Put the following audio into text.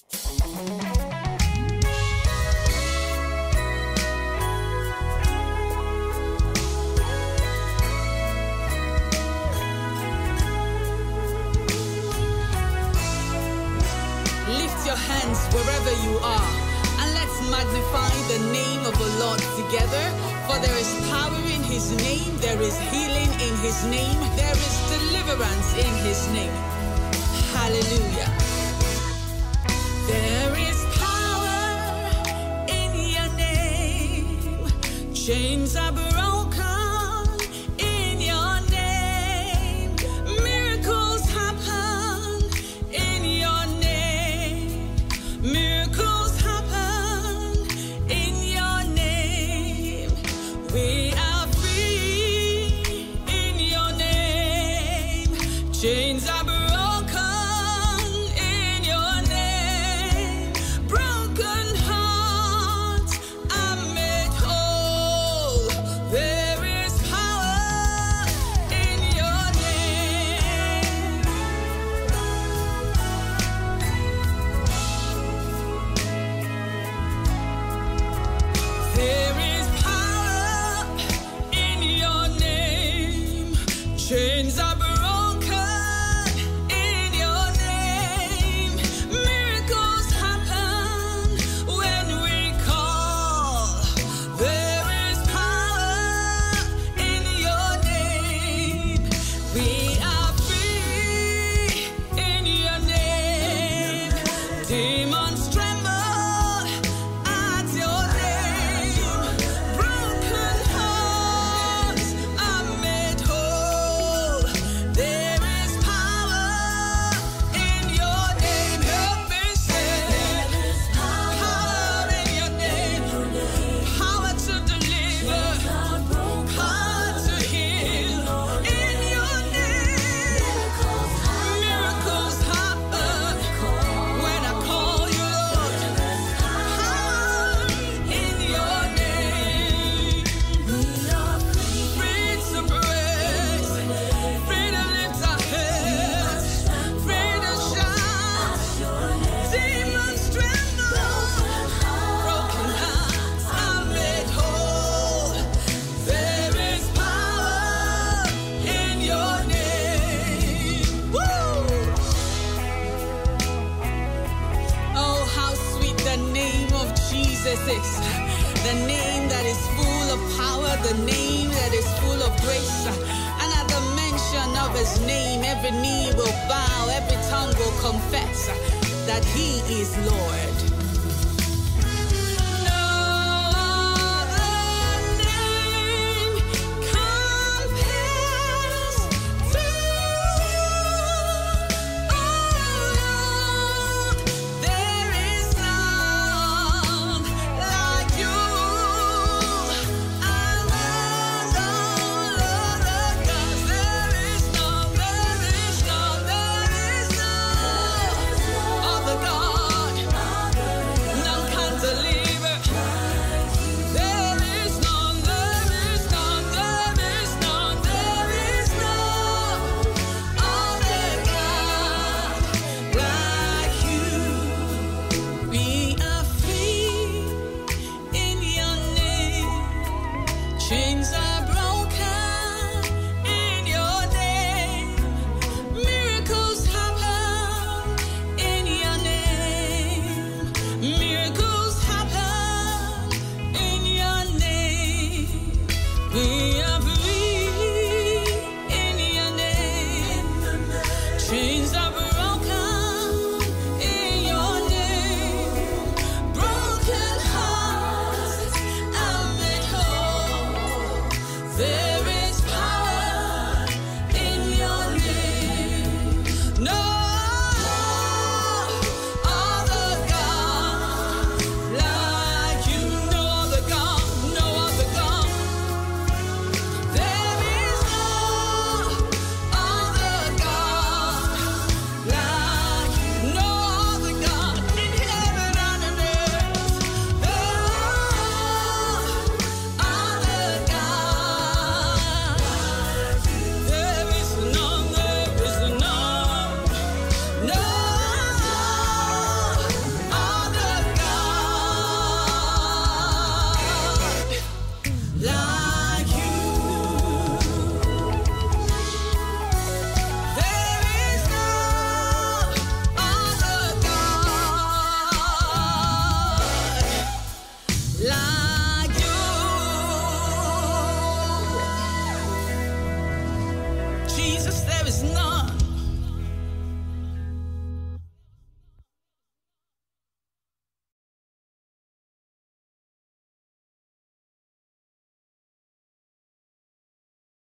Lift your hands wherever you are, and let's magnify the name of the Lord together. For there is power in his name, there is healing in his name, there is deliverance in his name. Hallelujah. There is power in your name. Chains are broken in your name. Miracles happen in your name. Miracles happen in your name. We are free in your name. Chains are broken. Chains are broken in your name. Miracles happen when we call. There is power in your name. We are free in your name. Demons tremble at your name. Broken hearts are made whole. There is power in your name. Help me say, there is power in your name. Power to deliver, power to heal. In your name, miracles happen when I call you, Lord. Power in your name. We are free to praise, free to lift our heads, free to shout. Demons tremble, broken hearts are made whole. There is power in your name. Woo! Oh, how sweet the name of Jesus is. The name that is full of power, the name that is full of grace. And at the mention of his name, every knee will bow, every tongue will confess that he is Lord. No other name compares to there is none like you. I love the gods. There is none, there is none, there is none. Of the God, none can deliver. There is none, there is none, there is none, there is none. Of the God like you. We are free in your name. Chains are broken in your name. Miracles happen in your name. Miracles happen in your name. We are free in your name. Chains are broken in your name. Broken hearts are made whole. There